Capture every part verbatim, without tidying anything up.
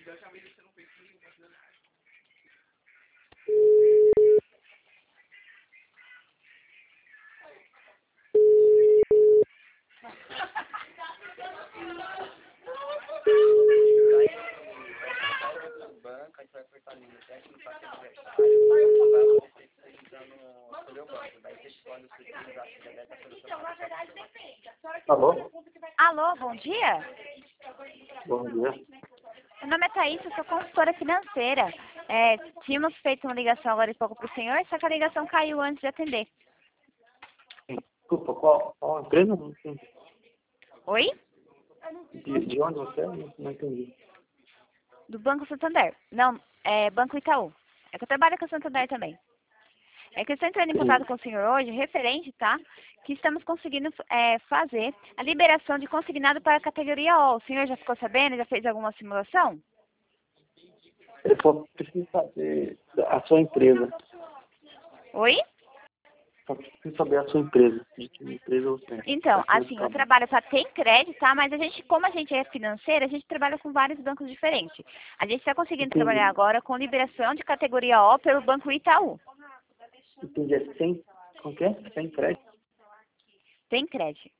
Banco, aí você vai cortar a linha técnica, passa o aniversário, vai acontecer você ligando sobre o banco. Daí você escolhe o seu utilizar, você deve solucionar. Alô? Alô, bom dia. Bom dia. Meu nome é Thaís, eu sou consultora financeira. É, tínhamos feito uma ligação agora e pouco para o senhor, só que a ligação caiu antes de atender. Desculpa, qual, qual empresa? Não entendi. Oi? De, de onde você é? Não, não entendi. Do Banco Santander. Não, é Banco Itaú. É que eu trabalho com o Santander também. É que eu estou entrando em contato com o senhor hoje, referente, tá? Que estamos conseguindo é, fazer a liberação de consignado para a categoria O. O senhor já ficou sabendo? Já fez alguma simulação? Eu só preciso saber a sua empresa. Oi? Só preciso saber a sua empresa. De que empresa você é. Então, Pra assim, eu saber. trabalho para Tem Crédito, tá? Mas a gente, como a gente é financeira, a gente trabalha com vários bancos diferentes. A gente está conseguindo Entendi. trabalhar agora com liberação de categoria O pelo Banco Itaú. Entendi. É sem, como que é? Sem crédito. Tem Crédito.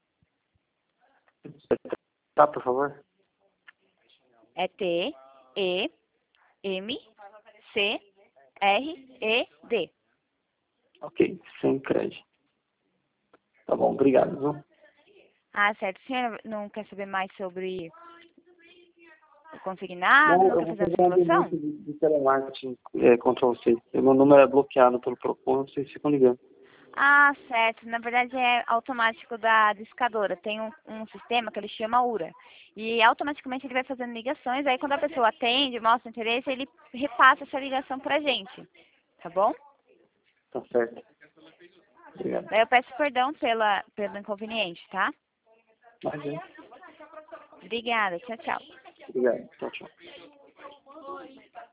Tá, por favor? É T, E, M, C, R, E, D. Ok, sem crédito. Tá bom, obrigado, viu? Ah, certo. O senhor não quer saber mais sobre o consignado? Não, Não eu quer vou fazer a fazer uma simulação? denúncia de, de telemarketing é, contra você. Meu número é bloqueado pelo Procon, vocês ficam ligando. Ah, certo. Na verdade é automático da discadora. Tem um, um sistema que ele chama URA. E automaticamente ele vai fazendo ligações. Aí quando a pessoa atende, mostra interesse, ele repassa essa ligação pra gente. Tá bom? Tá certo. Obrigado. Daí eu peço perdão pela, pelo inconveniente, tá? Mas, é. Obrigada. Tchau, tchau. Obrigado. Tchau, tchau.